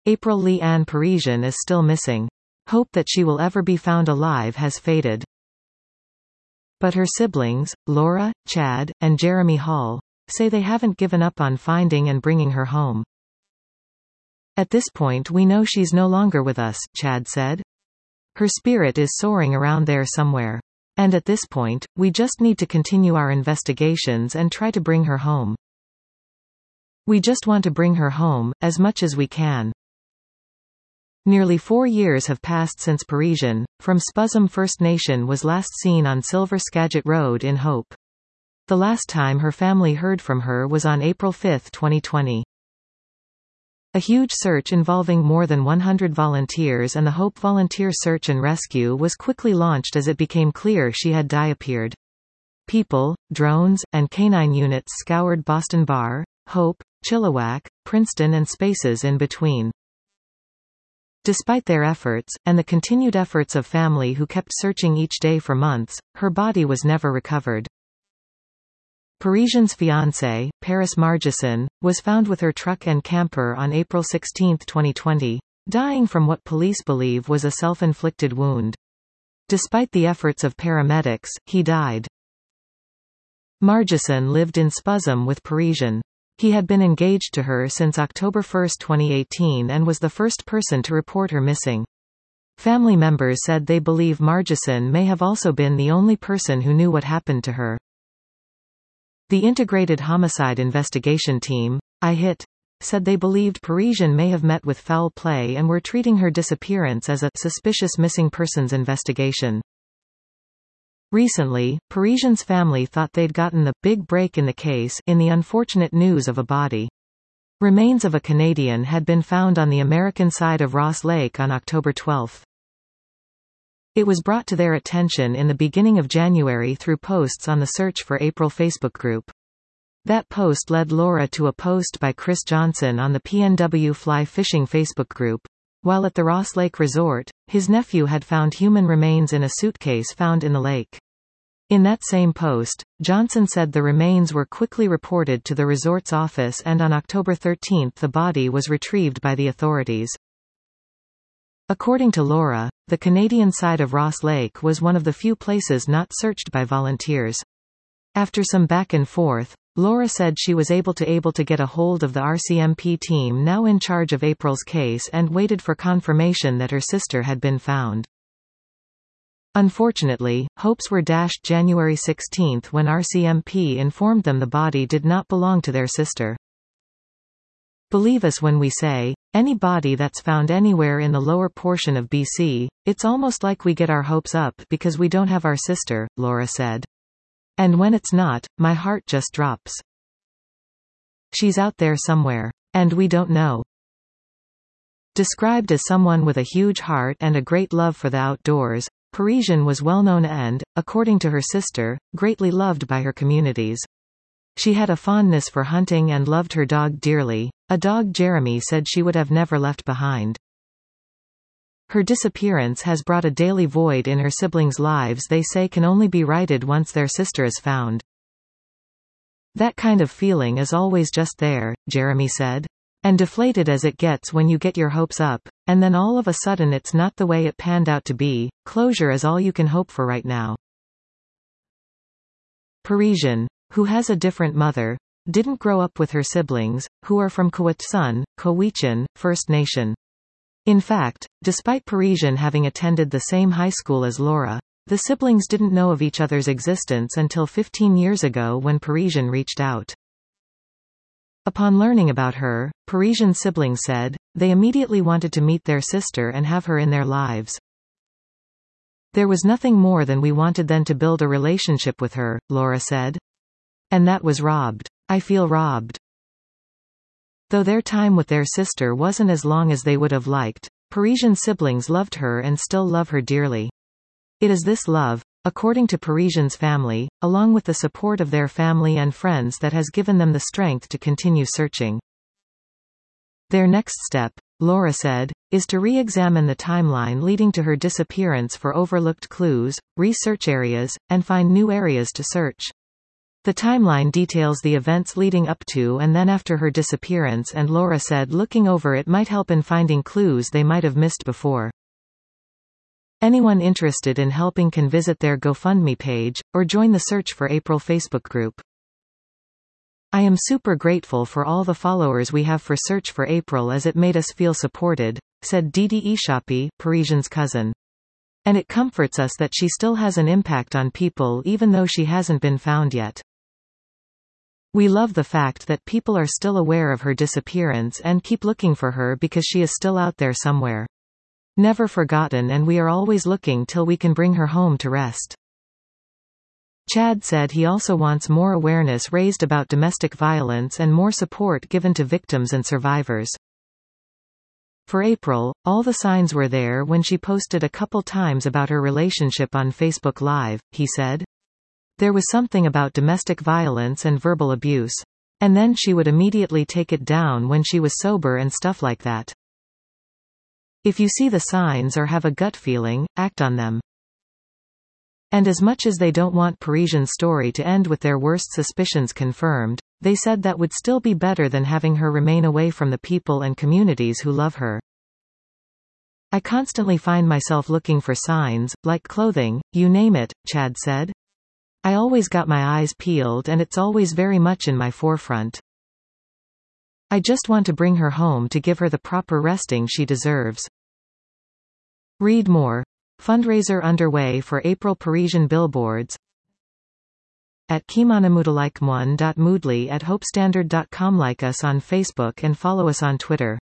April Lee-Ann Parisian is still missing. Hope that she will ever be found alive has faded. But her siblings, Laura, Chad, and Jeremy Hall, say they haven't given up on finding and bringing her home. "At this point we know she's no longer with us," Chad said. "Her spirit is soaring around there somewhere. And at this point, we just need to continue our investigations and try to bring her home. We just want to bring her home, as much as we can." Nearly 4 years have passed since Parisian, from Spuzzum First Nation was last seen on Silver Skagit Road in Hope. The last time her family heard from her was on April 5, 2020. A huge search involving more than 100 volunteers and the Hope Volunteer Search and Rescue was quickly launched as it became clear she had disappeared. People, drones, and canine units scoured Boston Bar, Hope, Chilliwack, Princeton and spaces in between. Despite their efforts, and the continued efforts of family who kept searching each day for months, her body was never recovered. Parisian's fiancé, Paris Margeson, was found with her truck and camper on April 16, 2020, dying from what police believe was a self-inflicted wound. Despite the efforts of paramedics, he died. Margeson lived in Spuzzum with Parisian. He had been engaged to her since October 1, 2018 and was the first person to report her missing. Family members said they believe Margeson may have also been the only person who knew what happened to her. The Integrated Homicide Investigation Team, IHIT, said they believed Parisian may have met with foul play and were treating her disappearance as a suspicious missing persons investigation. Recently, Parisian's family thought they'd gotten the big break in the case in the unfortunate news of a body. Remains of a Canadian had been found on the American side of Ross Lake on October 12. It was brought to their attention in the beginning of January through posts on the Search for April Facebook group. That post led Laura to a post by Chris Johnson on the PNW Fly Fishing Facebook group. While at the Ross Lake Resort, his nephew had found human remains in a suitcase found in the lake. In that same post, Johnson said the remains were quickly reported to the resort's office and on October 13 the body was retrieved by the authorities. According to Laura, the Canadian side of Ross Lake was one of the few places not searched by volunteers. After some back and forth, Laura said she was able to get a hold of the RCMP team now in charge of April's case and waited for confirmation that her sister had been found. Unfortunately, hopes were dashed January 16 when RCMP informed them the body did not belong to their sister. "Believe us when we say, any body that's found anywhere in the lower portion of BC, it's almost like we get our hopes up because we don't have our sister," Laura said. "And when it's not, my heart just drops. She's out there somewhere. And we don't know." Described as someone with a huge heart and a great love for the outdoors, Parisian was well known and, according to her sister, greatly loved by her communities. She had a fondness for hunting and loved her dog dearly, a dog Jeremy said she would have never left behind. Her disappearance has brought a daily void in her siblings' lives they say can only be righted once their sister is found. "That kind of feeling is always just there," Jeremy said. "And deflated as it gets when you get your hopes up, and then all of a sudden it's not the way it panned out to be. Closure is all you can hope for right now." Parisian, who has a different mother, didn't grow up with her siblings, who are from Kwetsun, Cowichan, First Nation. In fact, despite Parisian having attended the same high school as Laura, the siblings didn't know of each other's existence until 15 years ago when Parisian reached out. Upon learning about her, Parisian's siblings said, they immediately wanted to meet their sister and have her in their lives. "There was nothing more than we wanted than to build a relationship with her," Laura said. "And that was robbed. I feel robbed." Though their time with their sister wasn't as long as they would have liked, Parisian siblings loved her and still love her dearly. It is this love, according to Parisian's family, along with the support of their family and friends that has given them the strength to continue searching. Their next step, Laura said, is to re-examine the timeline leading to her disappearance for overlooked clues, research areas, and find new areas to search. The timeline details the events leading up to and then after her disappearance, and Laura said looking over it might help in finding clues they might have missed before. Anyone interested in helping can visit their GoFundMe page, or join the Search for April Facebook group. I am super grateful for all the followers we have for Search for April, as it made us feel supported, said Didi Ishapi, Parisian's cousin. And it comforts us that she still has an impact on people even though she hasn't been found yet. We love the fact that people are still aware of her disappearance and keep looking for her because she is still out there somewhere. Never forgotten, and we are always looking till we can bring her home to rest. Chad said he also wants more awareness raised about domestic violence and more support given to victims and survivors. For April, all the signs were there when she posted a couple times about her relationship on Facebook Live, he said. There was something about domestic violence and verbal abuse. And then she would immediately take it down when she was sober and stuff like that. If you see the signs or have a gut feeling, act on them. And as much as they don't want Parisian's story to end with their worst suspicions confirmed, they said that would still be better than having her remain away from the people and communities who love her. I constantly find myself looking for signs, like clothing, you name it, Chad said. I always got my eyes peeled and it's always very much in my forefront. I just want to bring her home to give her the proper resting she deserves. Read more. Fundraiser underway for April Parisian billboards. At Kimanamudalikemuan.moodly@hopestandard.com. Like us on Facebook and follow us on Twitter.